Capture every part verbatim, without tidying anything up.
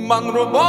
من رو با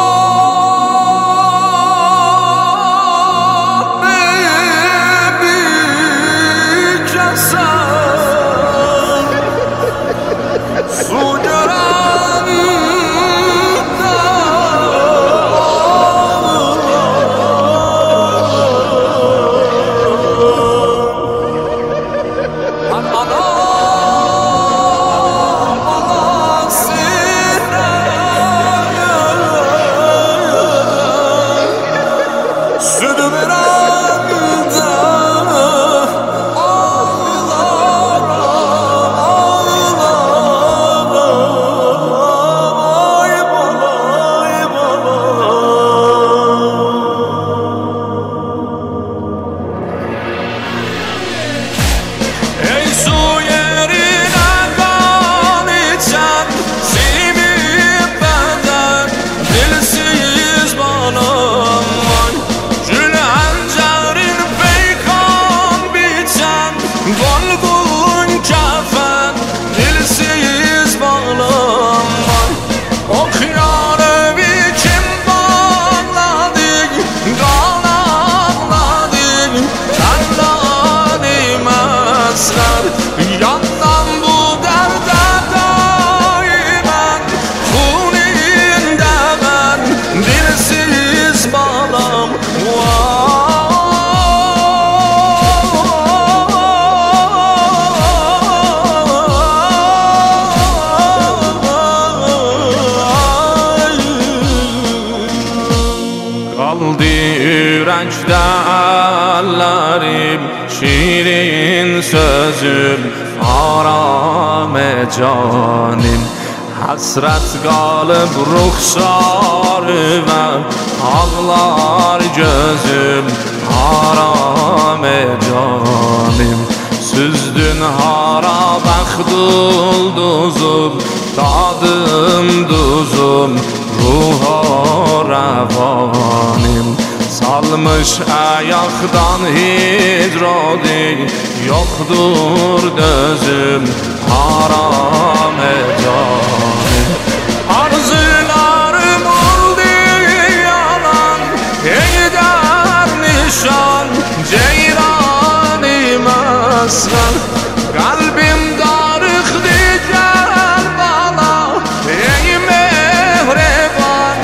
Yürekdə əllərim, şirin sözüm, aramə canim. Həsrət qalıb ruxsarıma, ağlar gözüm, aramə canim. Süzdün hara bəxt ulduzum, dadım duzum, ruha rəvanim. Salmış ayaqdan hicrodi, yoxdur dözüm, haram ecanim. Arzularım oldu yalan, eğder nişan, ceyrani meskan. Kalbim darıxdı Kerbala, ey mehriban,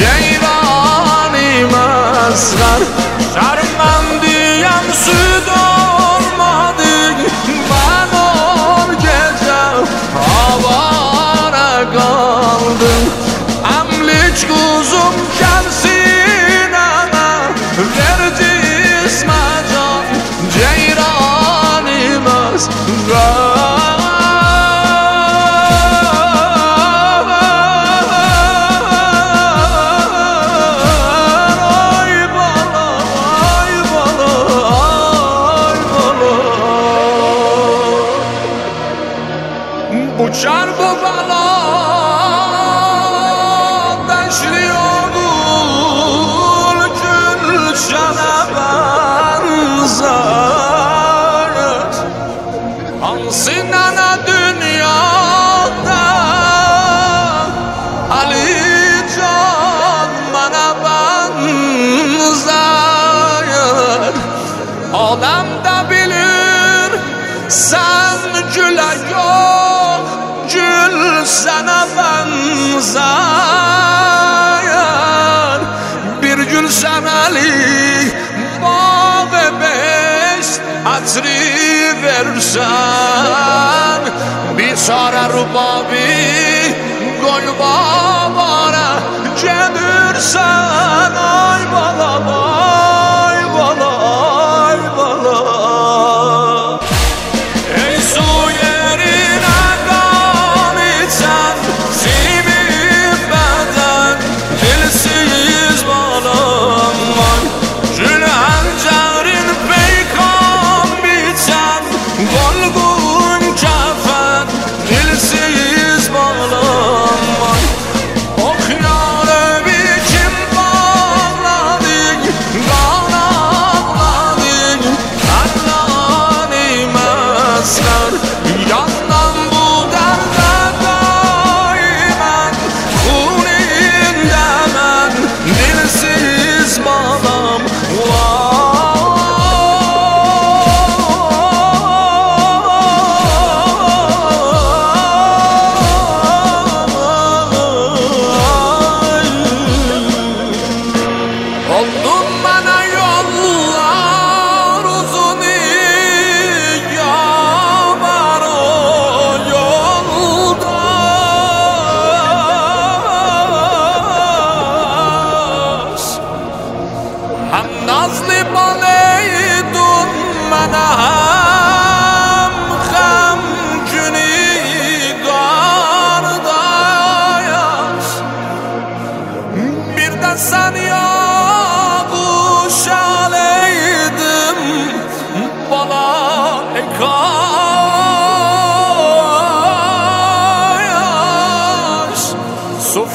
ceyrani meskan. Şərmendiyem süd olmadı, ben ol gece avara kaldım. Emlik kuzum gelsin ana, ver cisme can, ceyrani meskan. Uçar bu bala deşli oğul, gülşene benzer. Hansı nene dünyada Ali Can bana benzer. Adam da bilir sen güle yok, gül sana benzer. Bir gün senelik bağ beş hatri versen, bir çare rubabi gol babara gelirsen. Ay bala ay bala ay bala. Golgun kafan, dilsiz bağlı.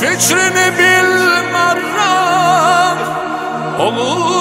fikrini bilmem olur